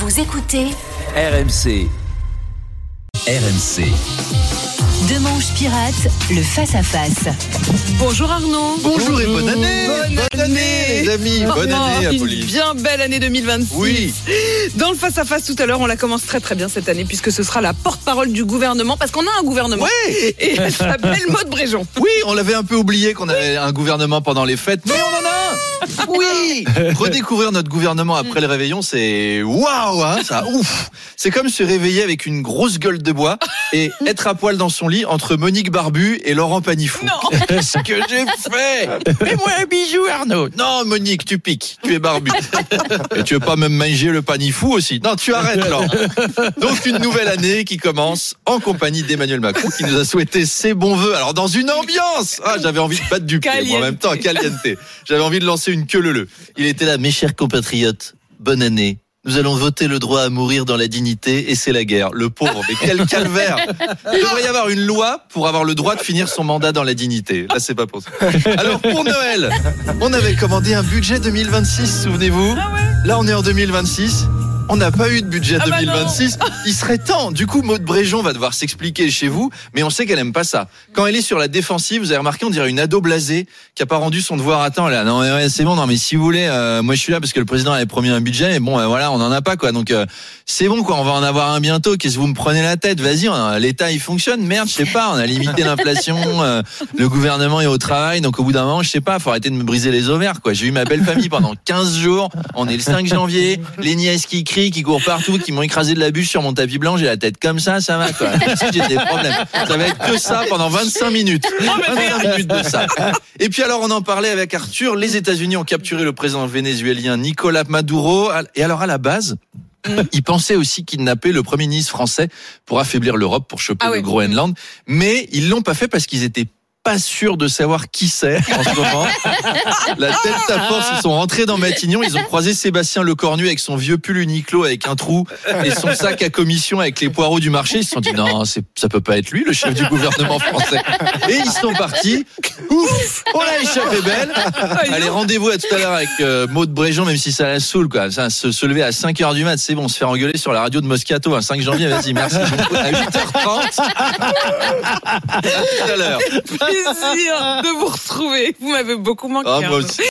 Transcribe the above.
Vous écoutez RMC. Demanche Pirate, le face-à-face. Bonjour Arnaud. Bonjour et bonne année. Bonne année les amis. Bonne année Une Apolline. bien belle année 2026. Oui. Dans le face-à-face tout à l'heure, on la commence très très bien cette année puisque ce sera la porte-parole du gouvernement parce qu'on a un gouvernement. Ouais. Et elle s'appelle Maud Bréjon. Oui, on l'avait un peu oublié qu'on avait un gouvernement pendant les fêtes, mais on en a un. Oui. Redécouvrir notre gouvernement après le réveillon, c'est waouh, hein, ça ouf. C'est comme se réveiller avec une grosse gueule de bois et être à poil dans son lit entre Monique Barbu et Laurent Panifou. Non. Qu'est-ce que j'ai fait? Fais-moi un bijou, Arnaud. Non, Monique, tu piques, tu es barbu. Et tu veux pas même manger le Panifou aussi? Non, tu arrêtes, Laurent. Donc une nouvelle année qui commence en compagnie d'Emmanuel Macron qui nous a souhaité ses bons vœux. Alors dans une ambiance, j'avais envie de battre du pied, moi, en même temps, caliente. J'avais envie de lancer une queue leu. Il était là, mes chers compatriotes, bonne année. Nous allons voter le droit à mourir dans la dignité et c'est la guerre. Le pauvre, mais quel calvaire. Il devrait y avoir une loi pour avoir le droit de finir son mandat dans la dignité. Là, c'est pas possible. Alors, pour Noël, on avait commandé un budget 2026, souvenez-vous. Là, on est en 2026. On n'a pas eu de budget 2026. Il serait temps. Du coup, Maud Bréjon va devoir s'expliquer chez vous, mais on sait qu'elle aime pas ça. Quand elle est sur la défensive, vous avez remarqué, on dirait une ado blasée qui a pas rendu son devoir à temps. Là, non, ouais, c'est bon. Non, mais si vous voulez, moi je suis là parce que le président avait promis un budget. Mais bon, voilà, on en a pas quoi. Donc c'est bon quoi. On va en avoir un bientôt. Qu'est-ce que vous me prenez la tête? Vas-y, l'État il fonctionne. Merde, je sais pas. On a limité l'inflation. Le gouvernement est au travail. Donc au bout d'un moment, je sais pas. Faut arrêter de me briser les ovaires quoi. J'ai eu ma belle famille pendant 15 jours. On est le 5 janvier. Les nièces qui courent partout, qui m'ont écrasé de la bûche sur mon tapis blanc, j'ai la tête comme ça va quoi. Si j'ai des problèmes, ça va être que ça pendant 25 minutes. 25 minutes de ça. Et puis alors on en parlait avec Arthur, les États-Unis ont capturé le président vénézuélien Nicolás Maduro et alors à la base, ils pensaient aussi kidnapper le Premier ministre français pour affaiblir l'Europe, pour choper le Groenland, mais ils l'ont pas fait parce qu'ils étaient pas sûr de savoir qui c'est en ce moment. La tête à force, ils sont rentrés dans Matignon, ils ont croisé Sébastien Lecornu avec son vieux pull Uniqlo avec un trou et son sac à commission avec les poireaux du marché. Ils se sont dit non, ça peut pas être lui, le chef du gouvernement français. Et ils sont partis. Ouf, on a échappé belle. Allez, rendez-vous à tout à l'heure avec Maud Bréjon, même si ça la saoule quoi. Ça, se lever à 5h du mat, c'est bon, se faire engueuler sur la radio de Moscato un 5 janvier. Vas-y, merci beaucoup. À 8h30. À tout à l'heure. Plaisir de vous retrouver. Vous m'avez beaucoup manqué. Moi aussi.